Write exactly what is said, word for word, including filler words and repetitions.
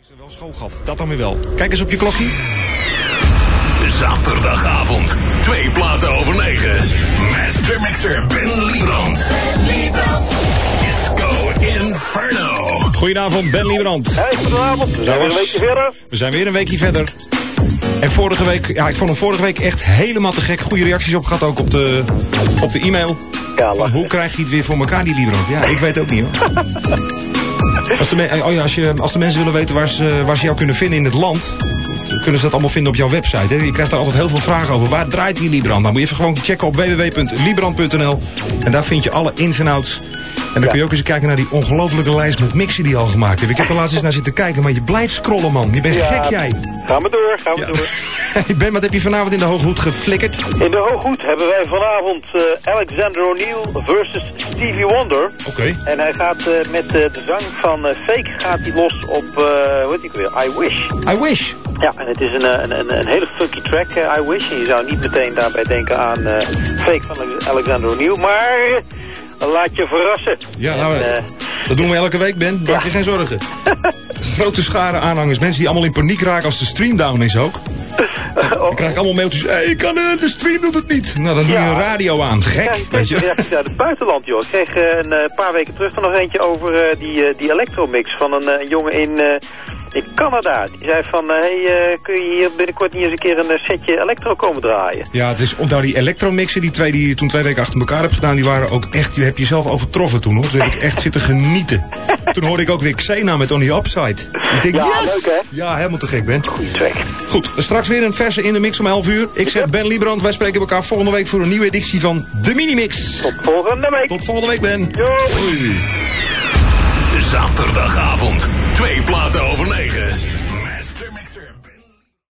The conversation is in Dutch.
Wel school gehad, dat dan weer wel. Kijk eens op je klokje. Zaterdagavond, twee platen over negen. Master Mixer Ben Liebrand. Ben Liebrand. Disco Inferno. Goedenavond, Ben Liebrand. Hey, goedenavond. We zijn weer een weekje verder. We zijn weer een weekje verder. En vorige week, ja, ik vond hem vorige week echt helemaal te gek. Goede reacties op gehad, ook op de, op de e-mail. Ja, Van, hoe krijg je het weer voor elkaar, die Liebrand? Ja, ik weet ook niet hoor. Als de, me- oh ja, als, je, als de mensen willen weten waar ze, waar ze jou kunnen vinden in het land, kunnen ze dat allemaal vinden op jouw website. Hè? Je krijgt daar altijd heel veel vragen over. Waar draait die Liebrand? Dan moet je even gewoon checken op w w w punt liebrand punt n l. En daar vind je alle ins en outs. En dan kun je ook eens kijken naar die ongelofelijke lijst met mixen die je al gemaakt hebt. Ik heb er laatst eens naar zitten kijken, maar je blijft scrollen, man. Je bent Ja, gek, jij. Gaan we door, gaan we Ja. door. Ben, wat heb je vanavond in de Hooghoed geflikkerd? In de Hooghoed hebben wij vanavond uh, Alexander O'Neal versus Stevie Wonder. Oké. Okay. En hij gaat uh, met uh, de zang van uh, Fake gaat hij los op, uh, hoe heet die weer, I Wish. I Wish. Ja, en het is een, een, een, een hele funky track, uh, I Wish. En je zou niet meteen daarbij denken aan uh, Fake van Alexander O'Neal, maar laat je verrassen. Ja, nou, en, uh, dat doen we elke week, Ben. Maak ja. je geen zorgen. Grote schare aanhangers, mensen die allemaal in paniek raken als de stream down is ook. Dan krijg ik allemaal mailtjes. Hé, hey, kan, uh, de stream doet het niet. Nou, dan doe je Ja. een radio aan. Gek, Ja, ik weet je. reacties uit het buitenland, joh. Ik kreeg uh, een uh, paar weken terug er nog eentje over uh, die, uh, die electromix van een uh, jongen in, uh, in Canada. Die zei van, hé, uh, hey, uh, kun je hier binnenkort niet eens een keer een uh, setje electro komen draaien? Ja, het is, nou, die elektromixen, die twee die je toen twee weken achter elkaar hebt gedaan, die waren ook echt, je hebt jezelf overtroffen toen, hoor. Toen heb ik echt zitten genieten. Toen hoorde ik ook weer Xena met On The Upside. Ik denk, Ja, yes! leuk, hè? Ja, helemaal te gek, Ben. Goeie track. Goed, straks weer een verse in de mix om elf uur. Ik zeg Ben Liebrand, wij spreken elkaar volgende week voor een nieuwe editie van de Minimix. Tot volgende week. Tot volgende week, Ben. Yo. Hoi. Zaterdagavond, twee platen over negen. Master Mixer Ben